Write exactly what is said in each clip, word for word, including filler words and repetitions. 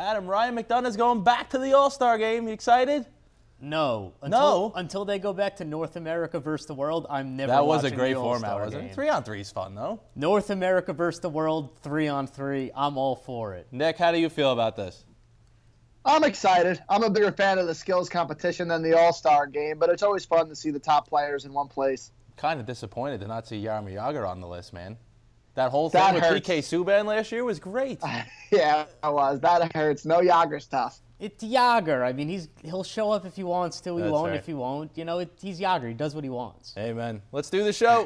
Adam, Ryan McDonough's going back to the All-Star game. You excited? No. Until, no. Until they go back to North America versus the world, I'm never That was watching a great the format, All-Star wasn't game. it? Three on three is fun, though. North America versus the world, three on three. I'm all for it. Nick, how do you feel about this? I'm excited. I'm a bigger fan of the skills competition than the All-Star game, but it's always fun to see the top players in one place. Kind of disappointed to not see Jaromir Jagr on the list, man. That whole thing That with hurts. P K Subban last year was great. Yeah, it was. That hurts. No Jagr stuff. It's Jagr. I mean, he's he'll show up if he wants to. He That's won't right. if he won't. You know, it, he's Jagr. He does what he wants. Amen. Let's do the show.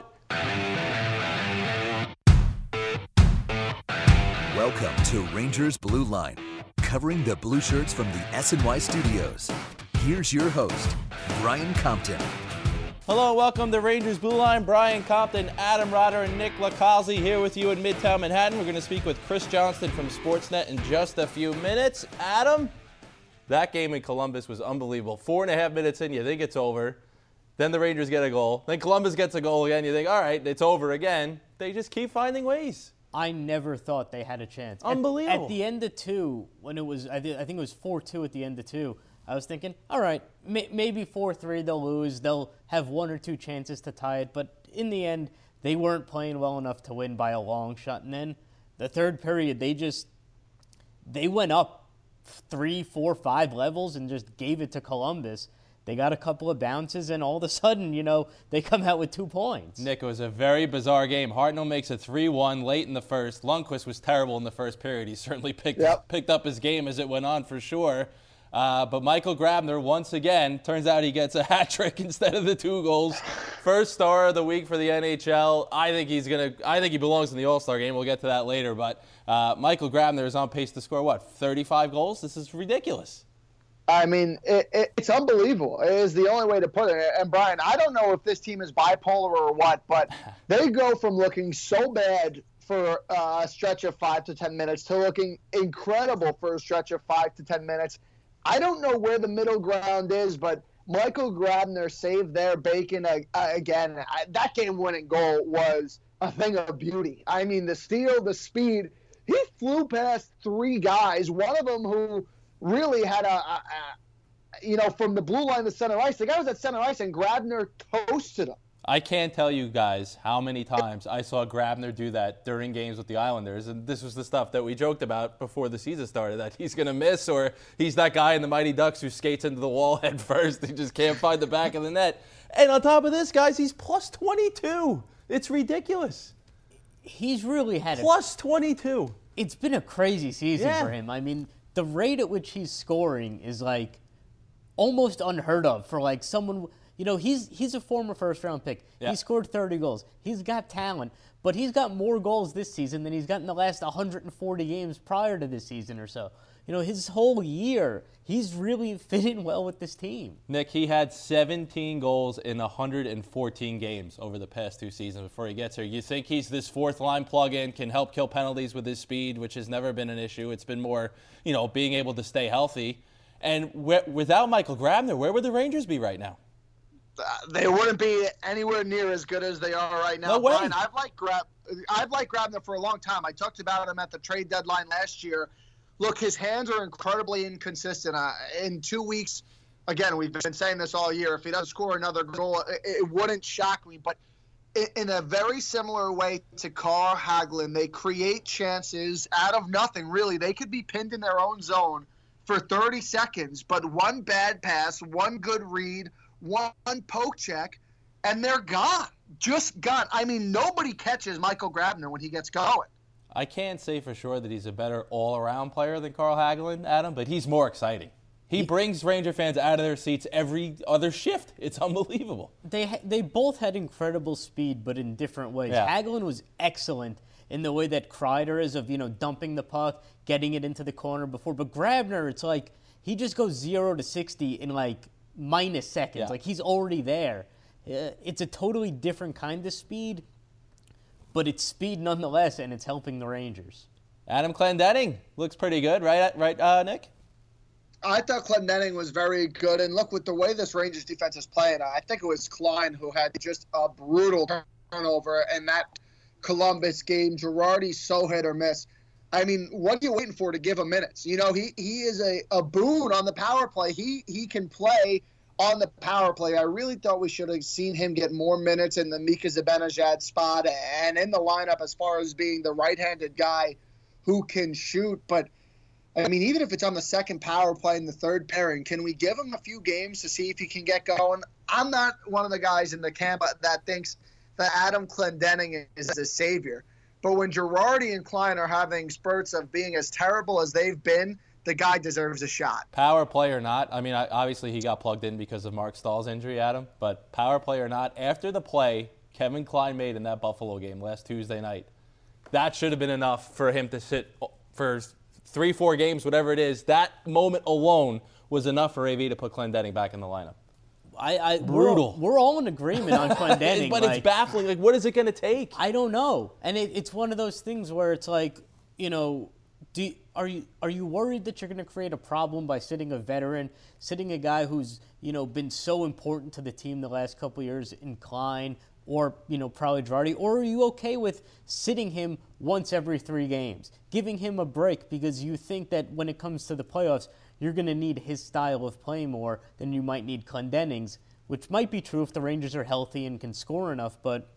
Welcome to Rangers Blue Line, covering the blue shirts from the S N Y studios. Here's your host, Brian Compton. Hello, welcome to Rangers Blue Line. Brian Compton, Adam Rotter, and Nick Lacazzi here with you in Midtown Manhattan. We're going to speak with Chris Johnston from Sportsnet in just a few minutes. Adam, that game in Columbus was unbelievable. Four and a half minutes in, you think it's over. Then the Rangers get a goal. Then Columbus gets a goal again. You think, all right, it's over again. They just keep finding ways. I never thought they had a chance. At- Unbelievable. At, the end of two, when it was, I, th- I think it was four two at the end of two, I was thinking, all right, may- maybe four three they'll lose. They'll have one or two chances to tie it. But in the end, they weren't playing well enough to win by a long shot. And then the third period, they just, they went up three, four, five levels and just gave it to Columbus. They got a couple of bounces, and all of a sudden, you know, they come out with two points. Nick, it was a very bizarre game. Hartnell makes it three one late in the first. Lundqvist was terrible in the first period. He certainly picked, Yep. picked up his game as it went on for sure. Uh, but Michael Grabner, once again, turns out he gets a hat trick instead of the two goals. First star of the week for the N H L. I think he's gonna. I think he belongs in the All-Star game. We'll get to that later. But uh, Michael Grabner is on pace to score what, thirty-five goals? This is ridiculous. I mean, it, it, it's unbelievable. It is the only way to put it. And, Brian, I don't know if this team is bipolar or what, but they go from looking so bad for uh, a stretch of five to ten minutes to looking incredible for a stretch of five to ten minutes. I don't know where the middle ground is, but Michael Grabner saved their bacon uh, again. I, that game-winning goal was a thing of beauty. I mean, the steal, the speed. He flew past three guys, one of them who – really had a, a, a, you know, from the blue line to center ice. The guy was at center ice, and Grabner toasted him. I can't tell you guys how many times I saw Grabner do that during games with the Islanders, and this was the stuff that we joked about before the season started, that he's going to miss, or he's that guy in the Mighty Ducks who skates into the wall head first. He just can't find the back of the net. And on top of this, guys, he's plus twenty-two. It's ridiculous. He's really had a Plus twenty-two. It's been a crazy season Yeah. for him. I mean, the rate at which he's scoring is like almost unheard of for like someone. You know, he's he's a former first round pick. Yeah. He scored thirty goals. He's got talent, but he's got more goals this season than he's got in the last one hundred forty games prior to this season or so. You know, his whole year, he's really fit in well with this team. Nick, he had seventeen goals in one hundred fourteen games over the past two seasons before he gets here. You think he's this fourth-line plug-in, can help kill penalties with his speed, which has never been an issue. It's been more, you know, being able to stay healthy. And wh- without Michael Grabner, where would the Rangers be right now? Uh, they wouldn't be anywhere near as good as they are right now. No way. Brian, I've liked Grab, I've liked Grabner for a long time. I talked about him at the trade deadline last year. Look, his hands are incredibly inconsistent. Uh, in two weeks, again, we've been saying this all year. If he doesn't score another goal, it, it wouldn't shock me. But in, in a very similar way to Carl Hagelin, they create chances out of nothing, really. They could be pinned in their own zone for thirty seconds, but one bad pass, one good read, one poke check, and they're gone. Just gone. I mean, nobody catches Michael Grabner when he gets going. I can't say for sure that he's a better all-around player than Carl Hagelin, Adam, but he's more exciting. He brings Ranger fans out of their seats every other shift. It's unbelievable. They ha- they both had incredible speed, but in different ways. Yeah. Hagelin was excellent in the way that Kreider is of, you know, dumping the puck, getting it into the corner before. But Grabner, it's like he just goes zero to sixty in like minus seconds. Yeah. Like he's already there. Uh, It's a totally different kind of speed, but it's speed nonetheless, and it's helping the Rangers. Adam Clendenning looks pretty good, right, right, uh, Nick? I thought Clendenning was very good, and look, with the way this Rangers defense is playing, I think it was Klein who had just a brutal turnover in that Columbus game. Girardi's so hit or miss. I mean, what are you waiting for to give him minutes? You know, he, he is a, a boon on the power play. He he can play on the power play. I really thought we should have seen him get more minutes in the Mika Zibanejad spot and in the lineup as far as being the right-handed guy who can shoot. But, I mean, even if it's on the second power play in the third pairing, can we give him a few games to see if he can get going? I'm not one of the guys in the camp that thinks that Adam Clendening is a savior. But when Girardi and Klein are having spurts of being as terrible as they've been, the guy deserves a shot. Power play or not, I mean, obviously he got plugged in because of Mark Stahl's injury, Adam. But power play or not, after the play Kevin Klein made in that Buffalo game last Tuesday night, that should have been enough for him to sit for three, four games, whatever it is. That moment alone was enough for A V to put Clendening back in the lineup. I, I Brutal. We're, we're all in agreement on Clendening. But like, it's baffling. Like, what is it going to take? I don't know. And it, it's one of those things where it's like, you know, do you, are you are you worried that you're going to create a problem by sitting a veteran, sitting a guy who's, you know, been so important to the team the last couple of years in Klein or, you know, probably Girardi? Or are you okay with sitting him once every three games, giving him a break because you think that when it comes to the playoffs, you're going to need his style of play more than you might need Clendening's, which might be true if the Rangers are healthy and can score enough, but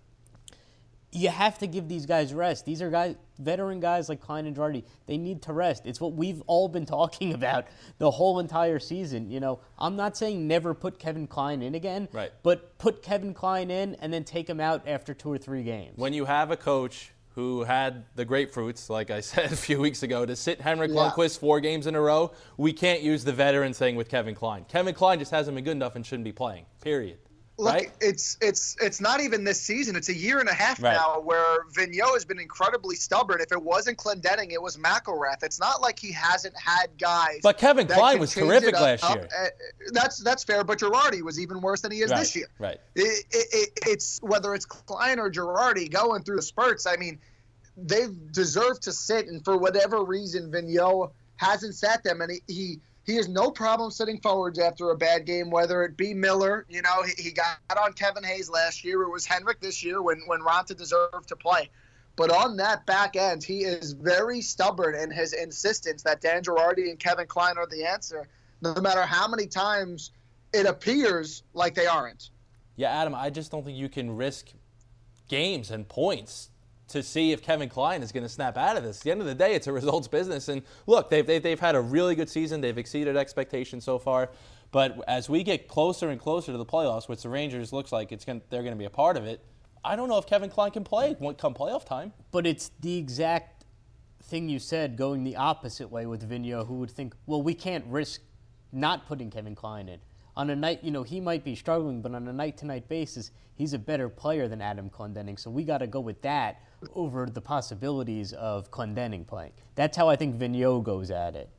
you have to give these guys rest. These are guys, veteran guys like Klein and Girardi. They need to rest. It's what we've all been talking about the whole entire season. You know, I'm not saying never put Kevin Klein in again, right, but put Kevin Klein in and then take him out after two or three games. When you have a coach who had the grapefruits, like I said a few weeks ago, to sit Henrik yeah. Lundqvist four games in a row, we can't use the veteran thing with Kevin Klein. Kevin Klein just hasn't been good enough and shouldn't be playing, period. Look, right? it's it's it's not even this season. It's a year and a half right. now where Vigneault has been incredibly stubborn. If it wasn't Clendening, it was McElrath. It's not like he hasn't had guys. But Kevin Klein was terrific up, last up. year. Uh, that's that's fair, but Girardi was even worse than he is right. this year. Right. It, it, it, it's whether it's Klein or Girardi going through the spurts. I mean, they deserve to sit, and for whatever reason, Vigneault hasn't sat them, and he. he He has no problem sitting forwards after a bad game, whether it be Miller. You know, he, he got on Kevin Hayes last year. It was Henrik this year when, when Raanta deserved to play. But on that back end, he is very stubborn in his insistence that Dan Girardi and Kevin Klein are the answer, no matter how many times it appears like they aren't. Yeah, Adam, I just don't think you can risk games and points to see if Kevin Klein is going to snap out of this. At the end of the day, it's a results business. And look, they've, they've, they've had a really good season. They've exceeded expectations so far. But as we get closer and closer to the playoffs, which the Rangers looks like it's going, they're going to be a part of it, I don't know if Kevin Klein can play come playoff time. But it's the exact thing you said going the opposite way with Vigneault, who would think, well, we can't risk not putting Kevin Klein in. On a night, you know, he might be struggling, but on a night-to-night basis, he's a better player than Adam Clendening. So we got to go with that over the possibilities of Clendening playing. That's how I think Vigneault goes at it.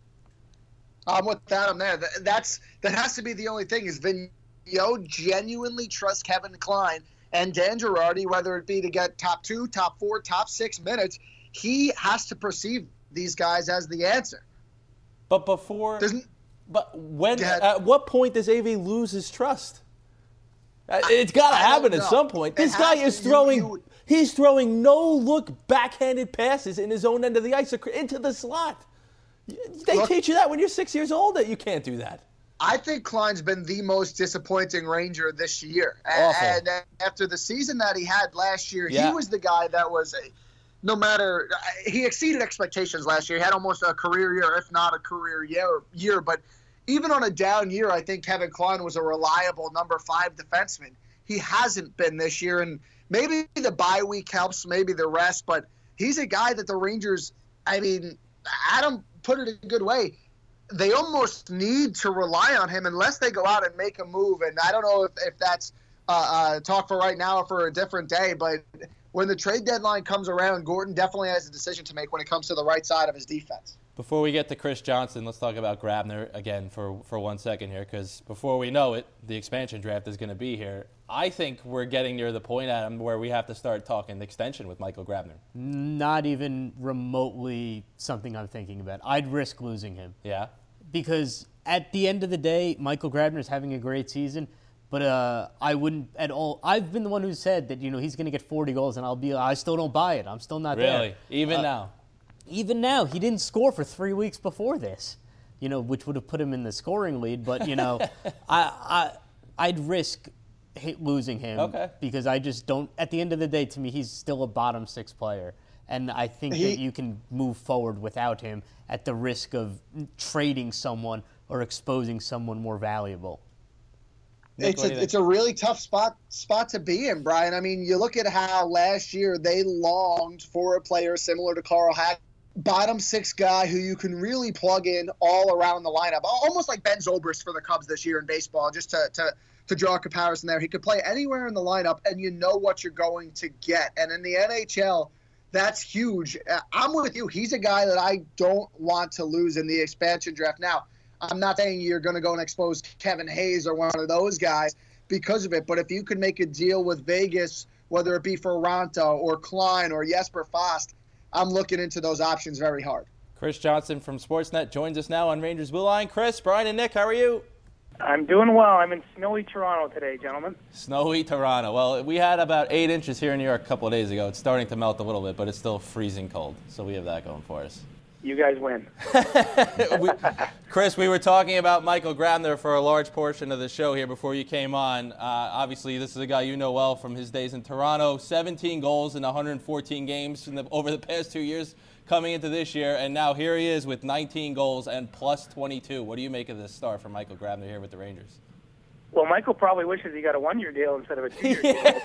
I'm with Adam there. That's that has to be the only thing is Vigneault genuinely trusts Kevin Klein and Dan Girardi, whether it be to get top two, top four, top six minutes. He has to perceive these guys as the answer. But before, Doesn't, but when, Dad, at what point does A V lose his trust? It's got to happen at some point. This guy is throwing. You, you, he's throwing no-look backhanded passes in his own end of the ice into the slot. They look, teach you that when you're six years old that you can't do that. I think Klein's been the most disappointing Ranger this year. Awful. And after the season that he had last year, yeah. he was the guy that was, no matter, he exceeded expectations last year. He had almost a career year, if not a career year. year but even on a down year, I think Kevin Klein was a reliable number five defenseman. He hasn't been this year, and maybe the bye week helps, maybe the rest, but he's a guy that the Rangers, I mean, Adam put it a good way. They almost need to rely on him unless they go out and make a move, and I don't know if, if that's uh, uh, talk for right now or for a different day, but when the trade deadline comes around, Gordon definitely has a decision to make when it comes to the right side of his defense. Before we get to Chris Johnston, let's talk about Grabner again for, for one second here, because before we know it, the expansion draft is going to be here. I think we're getting near the point, Adam, where we have to start talking extension with Michael Grabner. Not even remotely something I'm thinking about. I'd risk losing him. Yeah? Because at the end of the day, Michael Grabner is having a great season, but uh, I wouldn't at all. I've been the one who said that, you know, he's going to get forty goals, and I'll be, I still don't buy it. I'm still not really? there. Really? Even uh, now? even now, he didn't score for three weeks before this, you know, which would have put him in the scoring lead. But, you know, I, I, I'd risk hit losing him okay. because I just don't, at the end of the day, to me, he's still a bottom six player. And I think he, that you can move forward without him at the risk of trading someone or exposing someone more valuable. Nick, it's a it's a really tough spot spot to be in, Brian. I mean, you look at how last year they longed for a player similar to Carl Hack, bottom six guy who you can really plug in all around the lineup, almost like Ben Zobrist for the Cubs this year in baseball. Just to to to draw a comparison there, he could play anywhere in the lineup, and you know what you're going to get. And in the N H L, that's huge. I'm with you. He's a guy that I don't want to lose in the expansion draft. Now, I'm not saying you're going to go and expose Kevin Hayes or one of those guys because of it, but if you could make a deal with Vegas, whether it be for Raanta or Klein or Jesper Fast, I'm looking into those options very hard. Chris Johnston from Sportsnet joins us now on Rangers Blue Line. Chris, Brian, and Nick, how are you? I'm doing well. I'm in snowy Toronto today, gentlemen. Snowy Toronto. Well, we had about eight inches here in New York a couple of days ago. It's starting to melt a little bit, but it's still freezing cold, so we have that going for us. You guys win. we, Chris, we were talking about Michael Grabner for a large portion of the show here before you came on. Uh, obviously, this is a guy you know well from his days in Toronto. seventeen goals in one hundred fourteen games in the, over the past two years coming into this year, and now here he is with nineteen goals and plus twenty-two. What do you make of this start from Michael Grabner here with the Rangers? Well, Michael probably wishes he got a one-year deal instead of a two-year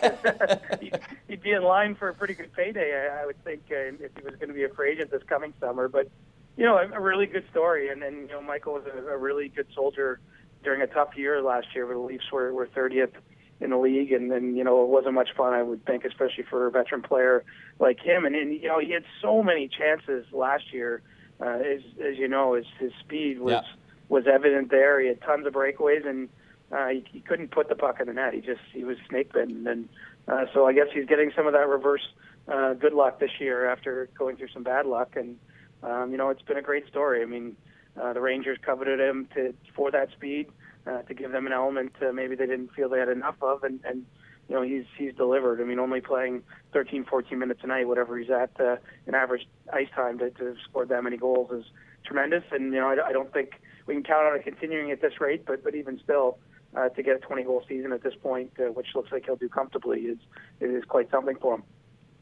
deal. He'd be in line for a pretty good payday, I would think, uh, if he was going to be a free agent this coming summer. But, you know, a, a really good story. And, and you know, Michael was a, a really good soldier during a tough year last year where the Leafs were, were thirtieth in the league. And then, you know, it wasn't much fun, I would think, especially for a veteran player like him. And, and you know, he had so many chances last year. Uh, as, as you know, his, his speed was, yeah. was evident there. He had tons of breakaways, and Uh, he, he couldn't put the puck in the net. He just he was snake bitten, and uh, so I guess he's getting some of that reverse uh, good luck this year after going through some bad luck. And um, you know, it's been a great story. I mean, uh, the Rangers coveted him to for that speed, uh, to give them an element uh, maybe they didn't feel they had enough of, and, and you know he's he's delivered. I mean, only playing thirteen, fourteen minutes a night, whatever he's at, uh, in average ice time to, to score that many goals is tremendous. And you know, I, I don't think we can count on it continuing at this rate, but but even still. Uh, to get a twenty-goal season at this point, uh, which looks like he'll do comfortably, is is quite something for him.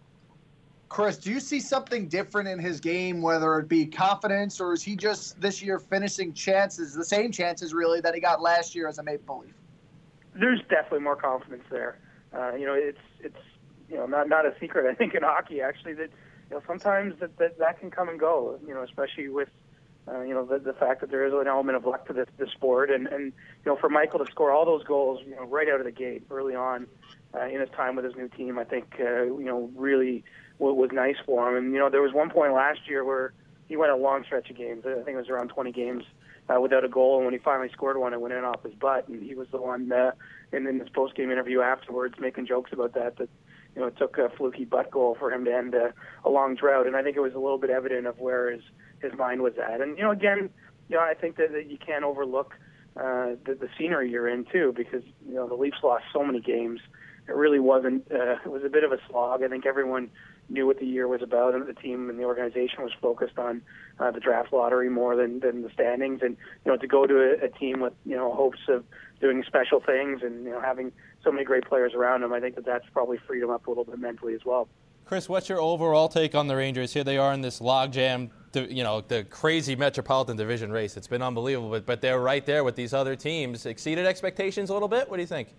Chris, do you see something different in his game, whether it be confidence, or is he just this year finishing chances, the same chances really that he got last year as a Maple Leaf? There's definitely more confidence there. Uh, you know, it's it's you know not not a secret, I think, in hockey actually, that you know sometimes that that, that can come and go. You know, especially with Uh, you know, the, the fact that there is an element of luck to this, this sport. And, and, you know, for Michael to score all those goals, you know, right out of the gate early on uh, in his time with his new team, I think, uh, you know, really w- was nice for him. And, you know, there was one point last year where he went a long stretch of games. I think it was around twenty games uh, without a goal. And when he finally scored one, it went in off his butt. And he was the one uh, in, in his post-game interview afterwards making jokes about that, that, you know, it took a fluky butt goal for him to end a, a long drought. And I think it was a little bit evident of where his his mind was at. And, you know, again, you know, I think that, that you can't overlook uh, the, the scenery you're in, too, because, you know, the Leafs lost so many games. It really wasn't, uh, it was a bit of a slog. I think everyone knew what the year was about, and the team and the organization was focused on uh, the draft lottery more than, than the standings. And, you know, to go to a, a team with, you know, hopes of doing special things and, you know, having so many great players around them, I think that that's probably freed them up a little bit mentally as well. Chris, what's your overall take on the Rangers? Here they are in this logjam, you know, the crazy Metropolitan Division race. It's been unbelievable, but, but they're right there with these other teams. Exceeded expectations a little bit? What do you think?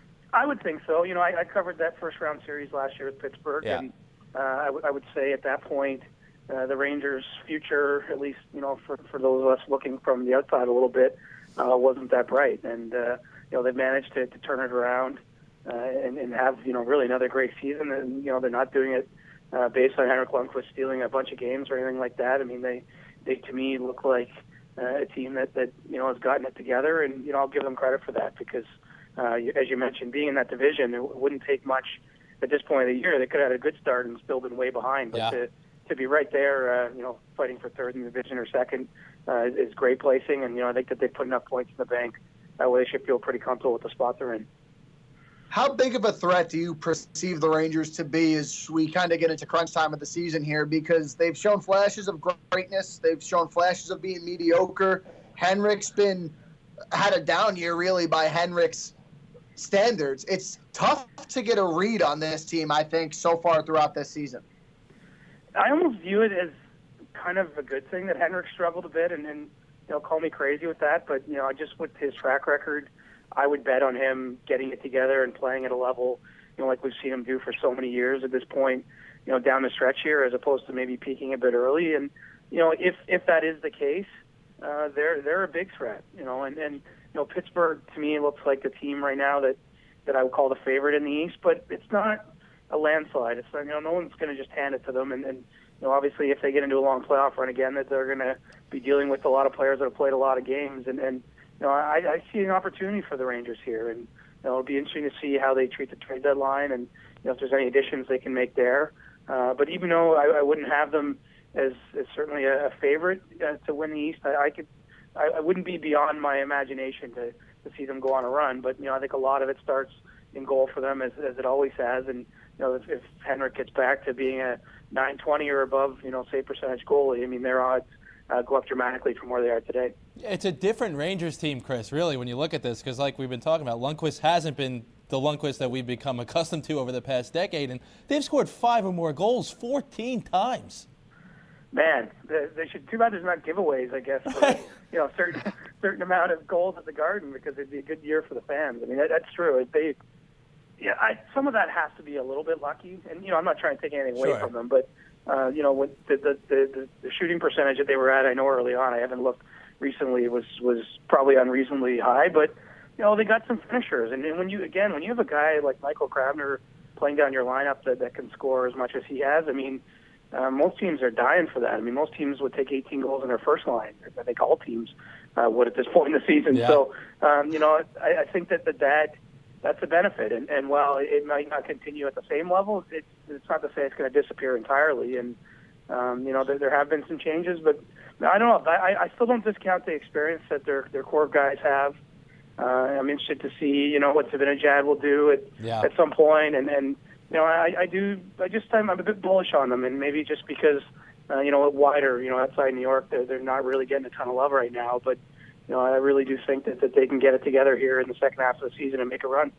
I would think so. You know, I, I covered that first-round series last year with Pittsburgh, yeah. and uh, I, w- I would say at that point uh, the Rangers' future, at least, you know, for, for those of us looking from the outside a little bit, uh, wasn't that bright. And, uh, you know, they've managed to, to turn it around. Uh, and, and have, you know, really another great season. And, you know, they're not doing it uh, based on Henrik Lundqvist stealing a bunch of games or anything like that. I mean, they, they to me, look like uh, a team that, that, you know, has gotten it together. And, you know, I'll give them credit for that because, uh, as you mentioned, being in that division, it wouldn't take much at this point of the year. They could have had a good start and still been way behind. But yeah. to, to be right there, uh, you know, fighting for third in the division or second uh, is great placing. And, you know, I think that they've put enough points in the bank uh, where they should feel pretty comfortable with the spot they're in. How big of a threat do you perceive the Rangers to be as we kind of get into crunch time of the season here? Because they've shown flashes of greatness. They've shown flashes of being mediocre. Henrik's been had a down year, really, by Henrik's standards. It's tough to get a read on this team, I think, so far throughout this season. I almost view it as kind of a good thing that Henrik struggled a bit, and, and you know, call me crazy with that, but you know, just with his track record, I would bet on him getting it together and playing at a level, you know, like we've seen him do for so many years at this point, you know, down the stretch here, as opposed to maybe peaking a bit early. And you know, if if that is the case, uh, they're they're a big threat, you know. And, and you know, Pittsburgh to me looks like the team right now that that I would call the favorite in the East, but it's not a landslide. It's you know, no one's going to just hand it to them. And, and you know, obviously, if they get into a long playoff run again, that they're going to be dealing with a lot of players that have played a lot of games. And, and you know, I, I see an opportunity for the Rangers here, and you know, it'll be interesting to see how they treat the trade deadline, and you know, if there's any additions they can make there. Uh, but even though I, I wouldn't have them as, as certainly a, a favorite uh, to win the East, I, I could, I, I wouldn't be beyond my imagination to, to see them go on a run. But you know, I think a lot of it starts in goal for them, as, as it always has. And you know, if, if Henrik gets back to being a nine twenty or above, you know, save percentage goalie, I mean, their odds Uh, go up dramatically from where they are today. It's a different Rangers team, Chris, really, when you look at this, because like we've been talking about, Lundqvist hasn't been the Lundqvist that we've become accustomed to over the past decade, and they've scored five or more goals fourteen times. Man, they, they should. Too bad there's not giveaways, I guess, for, you know, certain certain amount of goals at the Garden, because it'd be a good year for the fans. I mean, that, that's true. They, yeah, I, some of that has to be a little bit lucky, and you know, I'm not trying to take anything away Sure. from them, but. Uh, you know, with the, the, the, the shooting percentage that they were at, I know early on, I haven't looked recently, was was probably unreasonably high, but, you know, they got some finishers. And, and when you, again, when you have a guy like Michael Krabner playing down your lineup that, that can score as much as he has, I mean, uh, most teams are dying for that. I mean, most teams would take eighteen goals in their first line. I think all teams uh, would at this point in the season. Yeah. So, um, you know, I, I think that the, that that's a benefit. And, and while it might not continue at the same level, it's, it's not to say it's going to disappear entirely. And, um, you know, there, there have been some changes, but I don't know. I, I still don't discount the experience that their, their core guys have. Uh, I'm interested to see, you know, what Zibanejad will do at, Yeah. at some point. And, and you know, I, I do, I just, I'm, I'm a bit bullish on them. And maybe just because, uh, you know, wider, you know, outside New York, they're, they're not really getting a ton of love right now. But, you know, I really do think that, that they can get it together here in the second half of the season and make a run.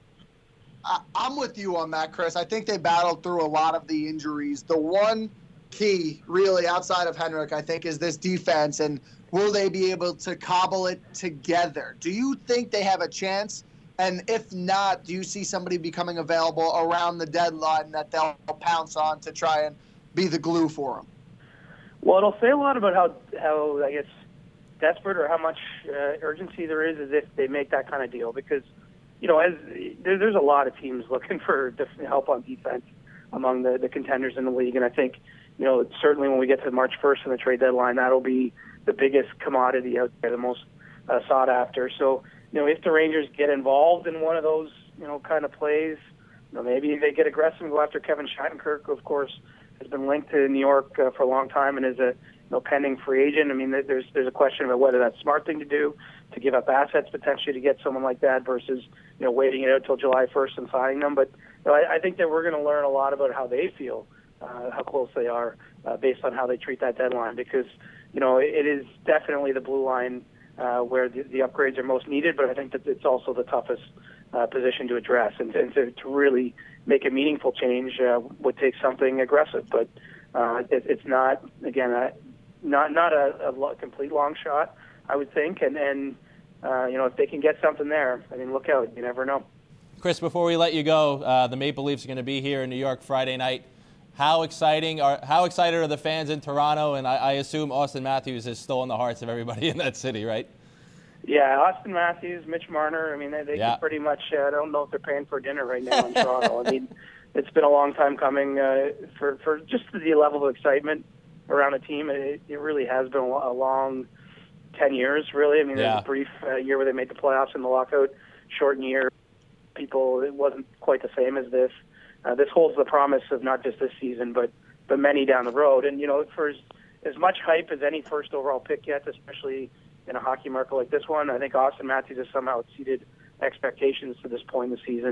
I'm with you on that, Chris. I think they battled through a lot of the injuries. The one key, really, outside of Henrik, I think, is this defense, and will they be able to cobble it together? Do you think they have a chance? And if not, do you see somebody becoming available around the deadline that they'll pounce on to try and be the glue for them? Well, it'll say a lot about how, how I guess, desperate or how much uh, urgency there is as if they make that kind of deal, because you know, as there, there's a lot of teams looking for def- help on defense among the, the contenders in the league, and I think, you know, certainly when we get to March first in the trade deadline, that'll be the biggest commodity out there, the most uh, sought after. So, you know, if the Rangers get involved in one of those, you know, kind of plays, you know, maybe they get aggressive and go after Kevin Shattenkirk, who, of course, has been linked to New York uh, for a long time and is a you know, pending free agent. I mean, there's there's a question about whether that's a smart thing to do, to give up assets potentially to get someone like that versus, you know, waiting it out till July first and signing them. But you know, I, I think that we're going to learn a lot about how they feel, uh, how close they are, uh, based on how they treat that deadline. Because, you know, it, it is definitely the blue line uh, where the, the upgrades are most needed, but I think that it's also the toughest uh, position to address. And, and to, to really make a meaningful change uh, would take something aggressive. But uh, it, it's not, again, uh, not not a, a lo- complete long shot, I would think. And, and uh, you know, if they can get something there, I mean, look out. You never know. Chris, before we let you go, uh, the Maple Leafs are going to be here in New York Friday night. How exciting are how excited are the fans in Toronto? And I, I assume Austin Matthews has stolen the hearts of everybody in that city, right? Yeah, Austin Matthews, Mitch Marner. I mean, they, they yeah. can pretty much. Uh, I don't know if they're paying for dinner right now in Toronto. I mean, it's been a long time coming uh, for for just the level of excitement around a team. It, it really has been a long ten years, really. I mean, yeah. there was a brief uh, year where they made the playoffs in the lockout, shortened year. People, it wasn't quite the same as this. Uh, this holds the promise of not just this season, but but many down the road. And you know, for as, as much hype as any first overall pick gets, especially in a hockey market like this one, I think Austin Matthews has somehow exceeded expectations to this point in the season.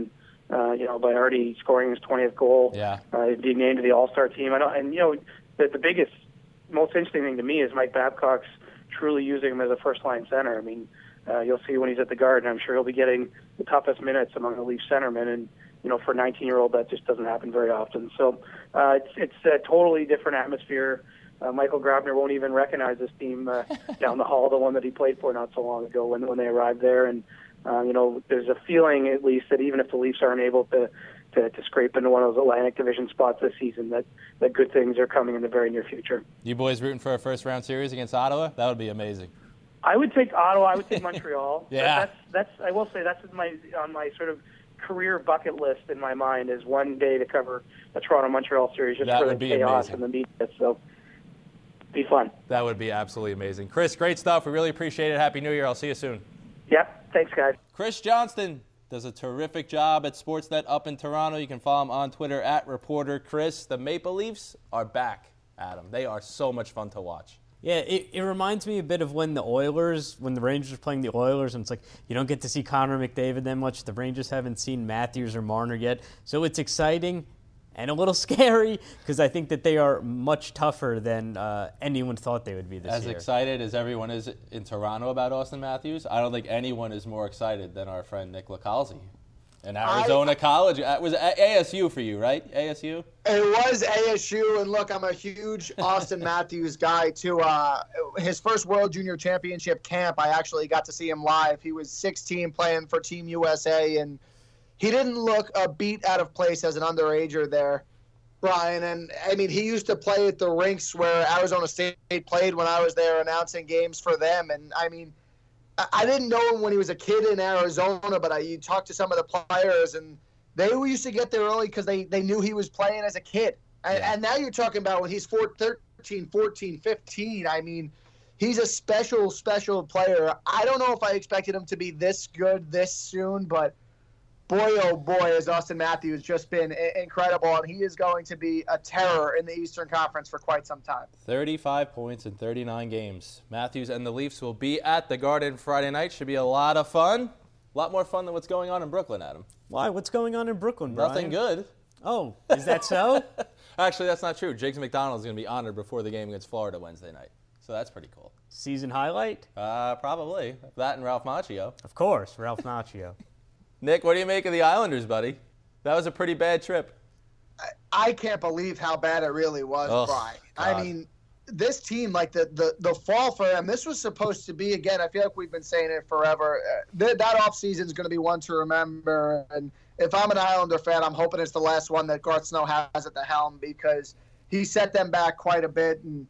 uh, you know, by already scoring his twentieth goal, Yeah. uh, being named to the All-Star team. I don't, and, you know, the, the biggest, most interesting thing to me is Mike Babcock's truly using him as a first-line center. I mean, uh, you'll see when he's at the Garden, I'm sure he'll be getting the toughest minutes among the Leafs centermen, and, you know, for a nineteen-year-old, that just doesn't happen very often. So uh, it's, it's a totally different atmosphere. Uh, Michael Grabner won't even recognize this team uh, down the hall, the one that he played for not so long ago when when they arrived there. And, uh, you know, there's a feeling at least that even if the Leafs aren't able to, to, to scrape into one of those Atlantic Division spots this season, that, that good things are coming in the very near future. You boys rooting for a first-round series against Ottawa? That would be amazing. I would take Ottawa. I would take Montreal. Yeah. That's, that's, I will say that's my on my sort of career bucket list in my mind is one day to cover a Toronto-Montreal series just That for the would be chaos amazing. and the media. So be fun. That would be absolutely amazing. Chris, great stuff. We really appreciate it. Happy New Year. I'll see you soon. Yep. Thanks, guys. Chris Johnston does a terrific job at Sportsnet up in Toronto. You can follow him on Twitter at Reporter Chris. The Maple Leafs are back, Adam. They are so much fun to watch. Yeah, it, it reminds me a bit of when the Oilers, when the Rangers were playing the Oilers, and it's like you don't get to see Connor McDavid that much. The Rangers haven't seen Matthews or Marner yet. So it's exciting and a little scary because I think that they are much tougher than uh, anyone thought they would be this As year. excited as everyone is in Toronto about Austin Matthews, I don't think anyone is more excited than our friend Nick Lacalzi. In Arizona I, College. It was A S U for you, right? A S U? It was A S U, and look, I'm a huge Austin Matthews guy, too. Uh, his first World Junior Championship camp, I actually got to see him live. He was sixteen playing for Team U S A, and he didn't look a beat out of place as an underager there, Brian. And, I mean, he used to play at the rinks where Arizona State played when I was there announcing games for them. And, I mean, I didn't know him when he was a kid in Arizona, but I, you talk to some of the players, and they used to get there early because they, they knew he was playing as a kid. And, Yeah. and now you're talking about when he's four, thirteen, fourteen, fifteen. I mean, he's a special, special player. I don't know if I expected him to be this good this soon, but boy, oh boy, has Austin Matthews just been incredible, and he is going to be a terror in the Eastern Conference for quite some time. thirty-five points in thirty-nine games. Matthews and the Leafs will be at the Garden Friday night. Should be a lot of fun. A lot more fun than what's going on in Brooklyn, Adam. Why? What's going on in Brooklyn, Brian? Nothing good. Oh, is that so? Actually, that's not true. Jiggs McDonald is going to be honored before the game against Florida Wednesday night. So that's pretty cool. Season highlight? Uh, probably. That and Ralph Macchio. Of course, Ralph Macchio. Nick, what do you make of the Islanders, buddy? That was a pretty bad trip. I, I can't believe how bad it really was, Oh, Brian. God. I mean, this team, like the, the, the fall for them, this was supposed to be, again, I feel like we've been saying it forever. Uh, th- that offseason is going to be one to remember. And if I'm an Islander fan, I'm hoping it's the last one that Garth Snow has at the helm because he set them back quite a bit. And,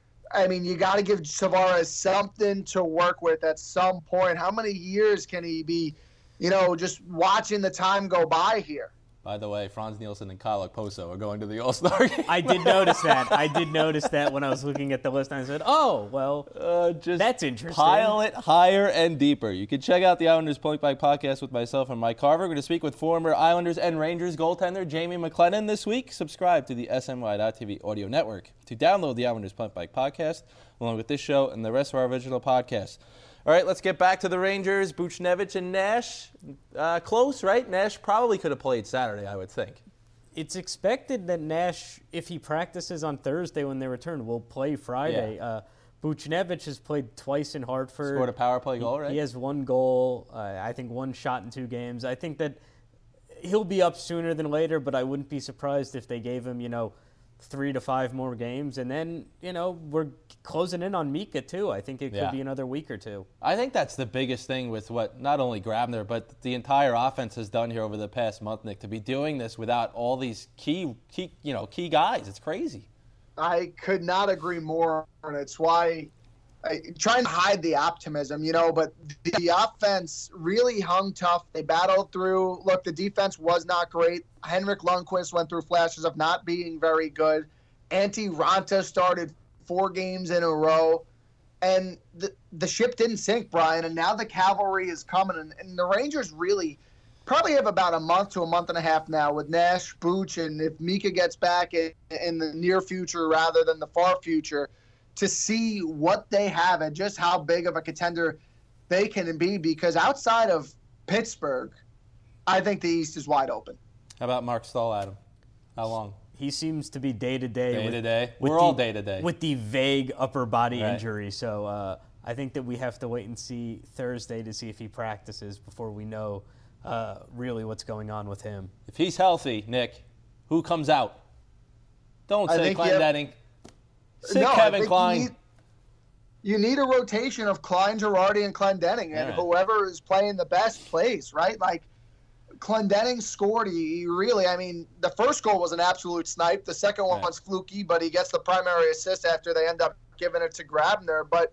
I mean, you got to give Tavares something to work with at some point. How many years can he be, you know, just watching the time go by here? By the way, Franz Nielsen and Kyle Okposo are going to the All-Star game. I did notice that. I did notice that when I was looking at the list, and I said, oh, well, Uh, just that's interesting. Pile it higher and deeper. You can check out the Islanders Point Blank podcast with myself and Mike Carver. We're going to speak with former Islanders and Rangers goaltender Jamie McLennan this week. Subscribe to the S N Y dot T V audio network to download the Islanders Point Blank podcast, along with this show and the rest of our original podcasts. All right, let's get back to the Rangers. Buchnevich and Nash, uh, close, right? Nash probably could have played Saturday, I would think. It's expected that Nash, if he practices on Thursday when they return, will play Friday. Yeah. Uh, Buchnevich has played twice in Hartford. Scored a power play goal, right? He has one goal, uh, I think one shot in two games. I think that he'll be up sooner than later, but I wouldn't be surprised if they gave him, you know, three to five more games. And then, you know, we're closing in on Mika, too. I think it could Yeah. be another week or two. I think that's the biggest thing with what not only Grabner, but the entire offense has done here over the past month, Nick, to be doing this without all these key, key you know, key guys. It's crazy. I could not agree more, and it's why I, trying to hide the optimism, you know, but the offense really hung tough. They battled through. Look, the defense was not great. Henrik Lundqvist went through flashes of not being very good. Antti Ranta started four games in a row, and the the ship didn't sink, Brian, and now the cavalry is coming, and, and the Rangers really probably have about a month to a month and a half now with Nash, Booch, and if Mika gets back in, in the near future rather than the far future, to see what they have and just how big of a contender they can be. Because outside of Pittsburgh, I think the East is wide open. How about Mark Stahl, Adam? How long? He seems to be day to day. Day to day. We're all day to day. With the vague upper body Right. injury. So uh, I think that we have to wait and see Thursday to see if he practices before we know uh, really what's going on with him. If he's healthy, Nick, who comes out? Don't I say think Klein you have- Denning. Sit No, I Kevin think Klein. You need, you need a rotation of Klein, Girardi, and Clendenning, and Right. whoever is playing the best plays, right? Like, Clendenning scored. He, he really, I mean, the first goal was an absolute snipe. The second one Right. was fluky, but he gets the primary assist after they end up giving it to Grabner. But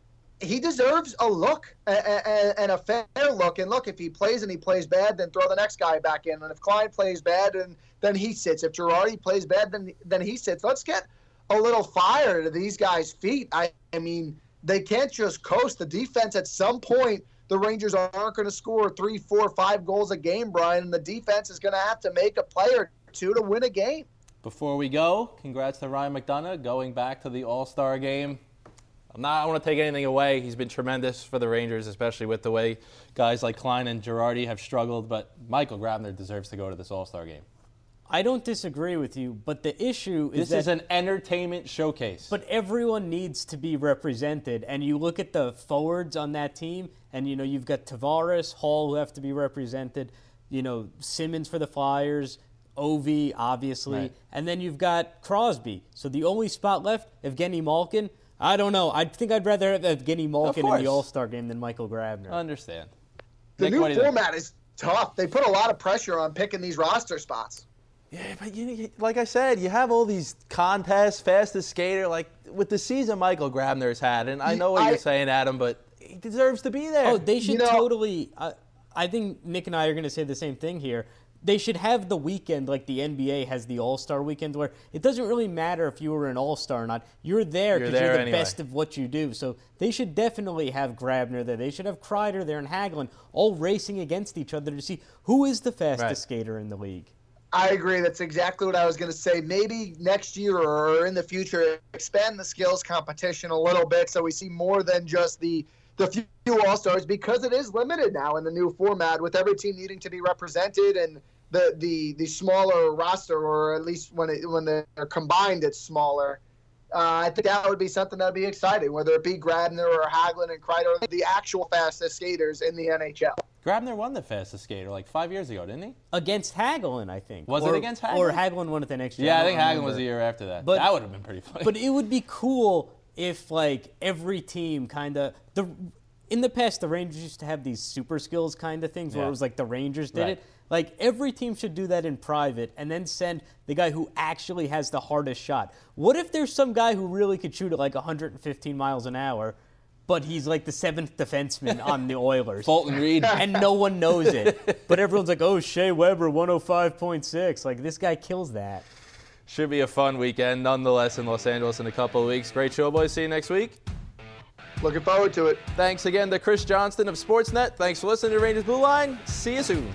he deserves a look and, and a fair look. And look, if he plays and he plays bad, then throw the next guy back in. And if Klein plays bad, and then he sits. If Girardi plays bad, then then he sits. Let's get a little fire to these guys' feet. I, I mean, they can't just coast. The defense, at some point, the Rangers aren't going to score three, four, five goals a game, Brian, and the defense is going to have to make a play or two to win a game. Before we go, congrats to Ryan McDonough going back to the All-Star game. I'm not, I don't want to take anything away. He's been tremendous for the Rangers, especially with the way guys like Klein and Girardi have struggled. But Michael Grabner deserves to go to this All-Star game. I don't disagree with you, but the issue is This that is an entertainment showcase. But everyone needs to be represented, and you look at the forwards on that team, and you know you've got Tavares, Hall who have to be represented, you know Simmons for the Flyers, Ovi obviously, Right. and then you've got Crosby. So the only spot left, Evgeny Malkin. I don't know. I think I'd rather have Evgeny Malkin in course. the All-Star game than Michael Grabner. Understand. The Nick, what new do you think? format is tough. They put a lot of pressure on picking these roster spots. Yeah, but you, you- like I said, you have all these contests, fastest skater, like with the season Michael Grabner's had, and I know what I- you're saying, Adam, but he deserves to be there. Oh, they should You know- totally. Uh, I think Nick and I are going to say the same thing here. They should have the weekend like the N B A has the All-Star weekend, where it doesn't really matter if you were an All-Star or not. You're there You're because there you're the anyway. best of what you do. So they should definitely have Grabner there. They should have Kreider there and Hagelin all racing against each other to see who is the fastest Right. skater in the league. I agree. That's exactly what I was going to say. Maybe next year or in the future, expand the skills competition a little bit so we see more than just the the few All-Stars, because it is limited now in the new format with every team needing to be represented and the the, the smaller roster, or at least when it, when they're combined, it's smaller. Uh, I think that would be something that would be exciting, whether it be Grabner or Hagelin and Kreider, the actual fastest skaters in the N H L. Grabner won the fastest skater like five years ago, didn't he? Against Hagelin, I think. Was it Or- against Or Hagelin? Hagelin won it the next year. Yeah, I don't think Hagelin remember. was the year after that. But- that would have been pretty funny. But it would be cool if, like, every team kind of the in the past the Rangers used to have these super skills kind of things where Yeah. it was like the Rangers did Right. it. Like every team should do that in private and then send the guy who actually has the hardest shot. What if there's some guy who really could shoot at like one hundred fifteen miles an hour, but he's like the seventh defenseman on the Oilers? Fulton Reed. And no one knows it. But everyone's like, oh, Shea Weber, one oh five point six. Like, this guy kills that. Should be a fun weekend, nonetheless, in Los Angeles in a couple of weeks. Great show, boys. See you next week. Looking forward to it. Thanks again to Chris Johnston of Sportsnet. Thanks for listening to Rangers Blue Line. See you soon.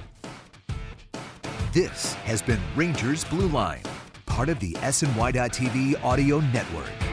This has been Rangers Blue Line, part of the S N Y dot T V audio network.